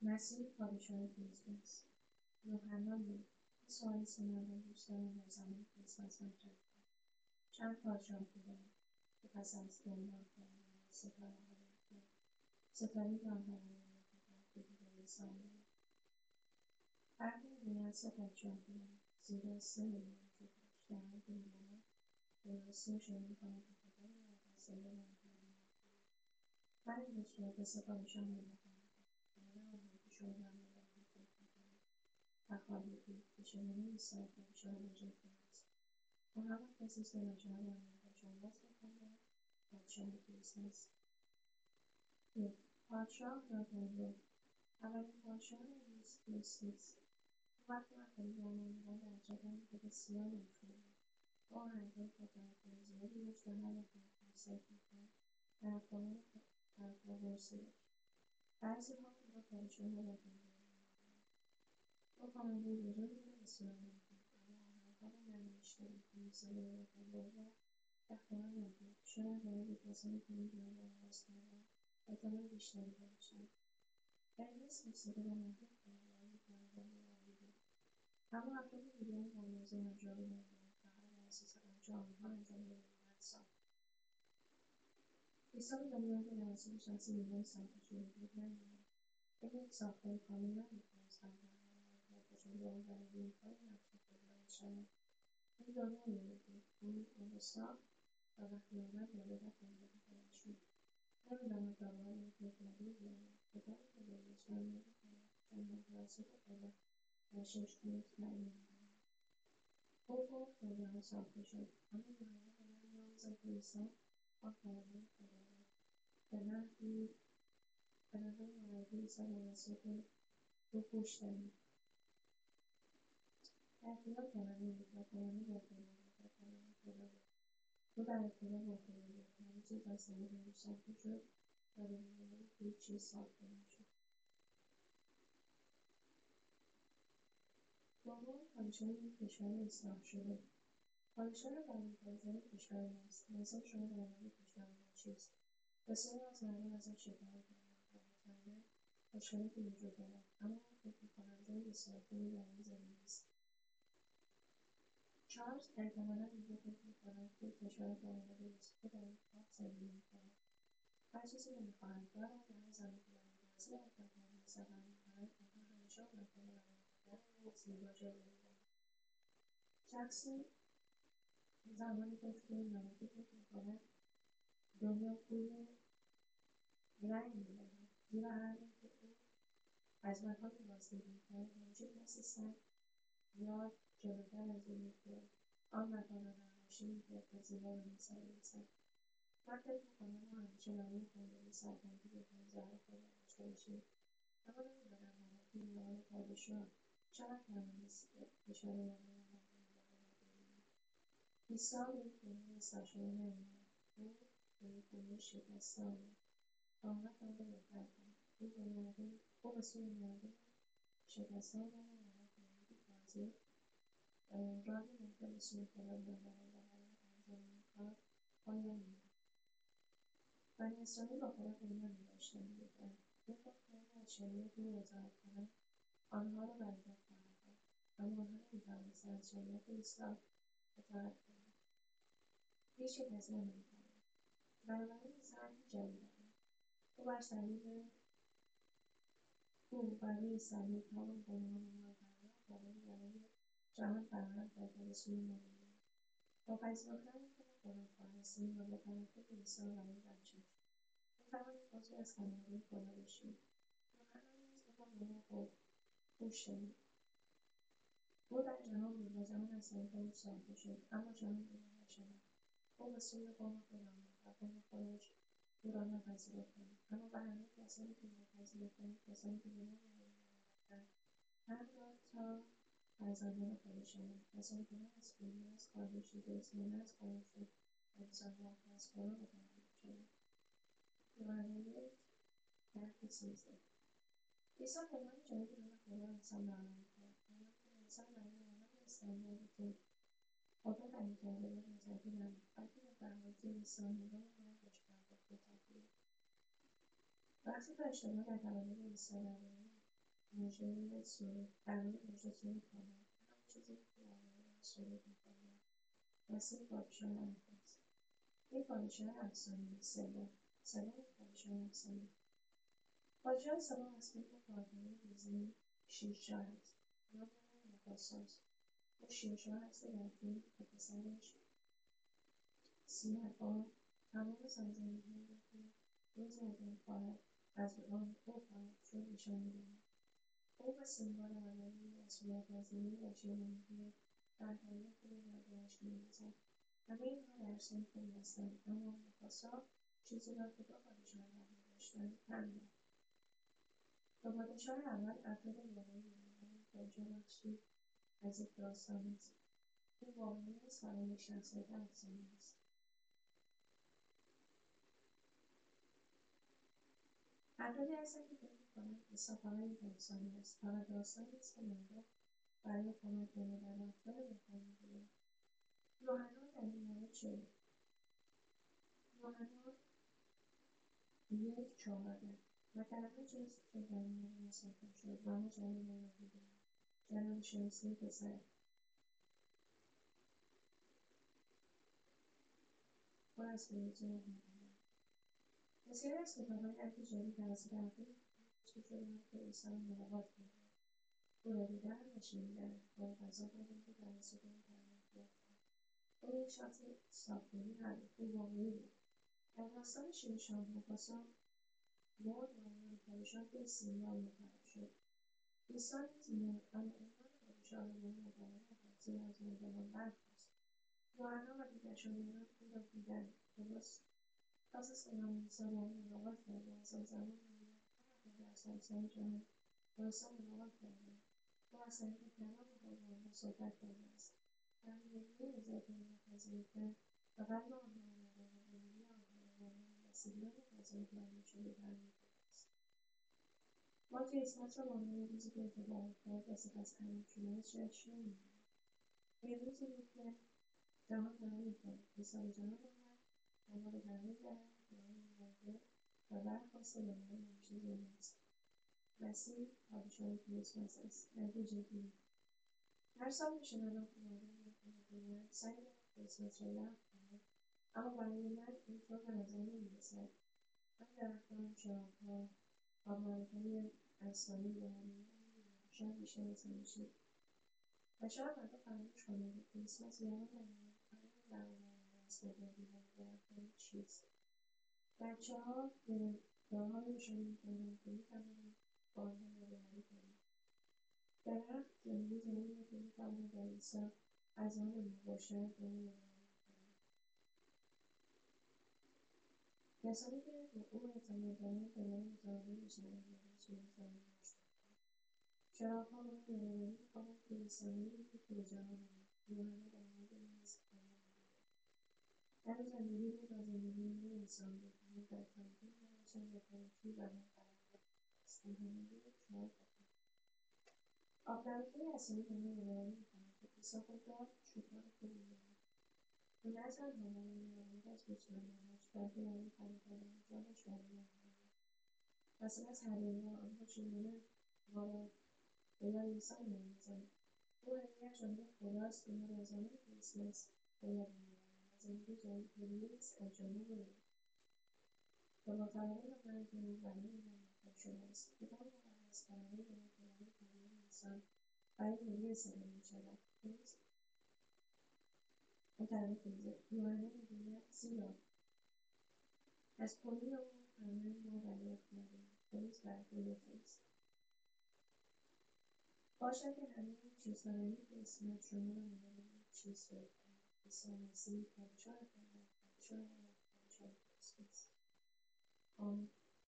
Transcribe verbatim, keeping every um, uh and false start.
مسیر پادشاه کریسمس. یوحنا بود. این سوال سنندان دوست دارم در زمان کریسمس مطرح کنم. چند پادشاه بودند که پس از دنبال کردن از ستاره‌های افق ستاره جانوران مرتبط به دیگر عیسی آمد. برخی میگویند سه پادشاه بودند، زیرا سه میلیون وجود داشت. در حالی که می‌دانم به درستی اشاره می‌کند به خدا و تفسیر مهمترین من این صورت به سه پادشاه می‌دهند کنار آنها که شوهران را فکر می‌کنند و خالقی که چگونه عیسی پادشاه بزرگ است و همان کسی است که ناچار به آمریکا باز می‌کند. پادشاه کریسمس. یک پادشاه ناتنزل. اولین پادشاه کریسمس. او وقتی اولی به آن آمدن در جوانی که بسیار مشهور بود با آهنگهای پرطرفدار زیادی داشت و هر وقت کنسرت میکرد طرفداران پرطرفدار داشت. بعضیها او را پادشاه ناتنزل مینامیدند. او خواننده بزرگی و بسیار نام بود، اما آهنگها را ننوشته که موسیقی وفادار را اختراع نکرد. شاید برای کسانی که این جمله را آغاز کردند اعتبار بیشتری داشتند. در این اسم موسیقی را محدود کرد و آن یک فرآیند روحی بود. اما افراد دیگری در موضوع آن جا بیانداختند و فقط بر اساس آنچه آنها انجام می‌دادند ساخت. عیسی به دنیای که توسط شخص دیگری ساخته شده بود نیامد. این یک ساختار کامل نبود که از قبل برنامه‌ریزی شده بود برای بی‌امکان نقش خود وارد شود. این دنیایی بود. او آن را ساخت و وقتی آمد وارد خانواده خودش شد. نمی‌داند تا به حال این فکر کرده بیاید کتابی که بهش نامه‌ای کند چون من توسط خدا در شش روز تعیین می‌کنم. او گفت دنیا ساخته شد، اما یوحنا به من می‌آموزد که عیسی آن کلمه خدا بود. به نحوی به نحوه معرفی عیسی توسط دو پشت دهید. در ابتدا کلمه بود و کلمه با خدا بود و کلمه خدا بود. او در ابتدا با خدا بود. همه چیز از طریق او ساخته شد و بدون او هیچ چیز ساخته نشد. دوم پادشاه یک کشور اصلاح شده. پادشاه قوی‌ترین کشور ماست. نظر شما در مورد کشور ما چیست؟ بسیاری از مردم ازش شکایت می‌کنند و معتقدند مشکلاتی وجود دارد، اما من فکر می‌کنم جای بسیار خوبی برای زندگی است. چارلز احتمالا اینجا فکر می‌کند که کشور باآمده است که در یک باغ زندگی می‌کند. هر چیزی که می‌خواهد دارد و هر زمانی که در متوسط اطرافیانش سفر می‌کند آنها همیشه او را کنار آمدن و زیبا جلوه می‌دهند. شخصی زمانی گفت که نامه فکر می‌کند دنیا پول رنگ می‌دهد، زیرا هر بار که او از مکانی بازدید می‌کند همیشه دست سگ یا جلوتر از او می‌گوید آن مکان را نقاشی می‌کرد تا زیبا به نظر برسد. من فکر می‌کنم ما همیشه برای خواندن سربندی بهترین زهر خود را داشته باشیم، اما نمی‌دانم نامه‌ای به عنوان پادشاه چقدر توانست کشور ما را ببینیم. عیسی به یک دنیای اصلاح شده نیامد. او به یک دنیای شکسته آمد تا آنها آن را بهتر کند. او به مردم او به سوی مردم شکسته آمد و آنها کامیابی تازه راهی بهتر به سوی خدا بیاورند و برای انجام این کار پایان نهاد. بنی اسرائیل با خدا پیمانی داشتند بودند. او گفت که اگر از شریعت او رضایت کنند آنها را برکت خواهد داد، اما آنها نمی‌توانستند از شریعت عیسی اطاعت کنند. هیچ کسی نمی‌تواند. بنابراین عیسی حرفی جدید آورد. او بر صلیب او بر روی صلیب تمام گناهان ما را پرداخت و روی برای جهان فراهم کرد و به سوی ما می‌آید. با پذیرفتن اینکه ما گناهکار هستیم و با توکل به عیسی برای بخشش می‌توانیم عضوی از خانواده خدا بشویم. یوحنا نیز او را به ما گوش دهید. او در جهان بود و جهان از طریق او ساخته شد، اما جهان او را نشناخت. او به سوی قوم خود آمد و قوم خودش او را نپذیرفتند، اما به همه کسانی که نپذیرفتند، کسانی که به نام او باور همان‌گاه تا فرزندان خدا شوند، کسانی که نه از پول نه از کاهش جنس نه از خاموشی انسان بلکه از خدا متولد شدند. یوحنا یک ده سیزده. عیسی پیام جدیدی به خدا انسان را اعلام کرد. پیامی که انسان برای آنان استانداردی که خدا تعیین کرده بود متکی نبود، بلکه به برنامه‌ریزی عیسی هنگام مرگش پرداخت و تکمیل. وقتی که اشتباه در تولد عیسی درباره مژه سوری برای مژه سوری کنم هر چیزی که درباره سوری می‌کنم مثل پادشاه انفاس یک پادشاه افسانه‌ای سبا سبا یک پادشاه افسانه‌ای پادشاه سبا از فیلم کارتونی دیزنی شیرشاه است نام او مفاساست او شیرشاه است که در فیلم و پسرش سیاه‌فام تمام سرزمین‌هایی را که روزی از آن خواهد از آن او خواهد شد نشان می‌دهد او با سیمبا روایی مسئولیت‌پذیری و شیرینی فرهنگی خود مردمش می‌نویسد همه اینها در سن خود هستند اما مفاسا چیزی را که دو پادشاه قبلی داشتند کم دارد دو پادشاه اول افراد واقعی بودند پادشاه بخشی از یک داستان است او واقعی است و آن یک شخصیت افسانه‌ای است افرادی هستند که فکر می‌کنند عیسی فقط یک افسانه است فقط داستانی است که مردم برای کمک به نگهداشتن بهتر می‌گویند یوحنا در این مورد چه بود یوحنا یک چهارده و کلمه جسم شد در میان ما ساکن شد و ما جلال او را دیدیم جلال شایسته پسر پر از فیض و رحمت بسیاری از کتاب‌های عهد جدید توسط افرادی نوشته شده‌اند که عیسی را ملاقات کردند او را دیده‌اند و شنیده‌اند و او غذا خوردند که توسط او تعریف یافتند او یک شخص ساختگی نبود او واقعی بود در داستان شیرشاه مفاسا مرد و عنوان پادشاه به سیمبا منتقل شد عیسی نیز مرد اما عنوان پادشاه را به او منتقل نکرد زیرا از مردگان برخاست یوحنا و دیگر شاگردان او را دیدند درست پس از که نام عیسی با او ملاقات کرد و از آن زمان میلیون‌ها نفر در سراسر جهان با عیسی ملاقات کردند او از طریق کلام خود با آنها صحبت کرده است و همگی رضایت او را پذیرفتند و قلب آنها را در زندگی آنها را به عنوان مسیحیان پذیرفته شده تعمین کرده است ما کریسمس را به عنوان روزی که اتفاق افتاد و سپس تمام شدهاست جشن نمی‌گیریم این روزی بود که جهان تمام کرد عیسی به جهان آمد و ما را تغییر دهد به آن مرده و برخاسته به عنوان همیشه زنده است مسیح پادشاه کریسمس است نتیجه گیری هر سال میشنوم که مردم می‌گویند سعی دارم کریسمس را یاد کنم اما برای من اینطور به نظر نمی‌رسد آن درختان چراغ‌ها آبماری‌های انسانی و همهی عمری شاید بیشتر از همیشه و شاید مردم فراموش کنند که کریسمس یادآور آن برآورده است که بادی‌ها و درختان چیست بچه‌ها گرفتارهایی نشان می‌دهند که می‌توانیم با آنها یادآوری کنیم درخت زندگی زمینی که می‌تواند در عیسی از آن ما باشد به او یادآوری کند کسانی که به او اعتماد دارند دوباره متوجه می‌شوند و هیچ نیاز به آن نداشتند چراغ‌ها به ما یادآوری می‌کنند که عیسی نوری بود که به جهان آمد یوحنا در مورد این نیز ادامه می‌دهد در او زندگی بود و زندگی نور انسان بود نور در تاریکی می‌درخشید و تاریکی بر آن غلبه نمی‌خواست یوحنا یک چهار آبنبات‌های اصلی به ما یادآوری می‌کنند که عیسی خود را شکار خوبی می‌داند او نه تنها برای مراقبت از گوسفندانش بلکه برای فدا کردن جانش برای آنها و سپس هدیه‌ها آنها چگونه ما را به یاد عیسی می‌اندازند او هدیه‌اش آنجا خداست که ما را از زمان کریسمس به یاد می‌آورند و زندگی جدیدی است از جانب او و با تولد و مرگ او برای ما مهیا شده است کتاب مقدس برای ما که برای تمام انسان برای هدیه استفاده می‌شود درست متعرف یوحنا می‌گوید زیرا از کنی او همه ما دریافت کرده‌ایم فیض بر روی فیض باشد که همه این چیزها در یک اسم شما را مانند یک چیز صورت دهد عیسی مسیح پادشاه کائنات پادشاه عالم پادشاه کریسمس آمین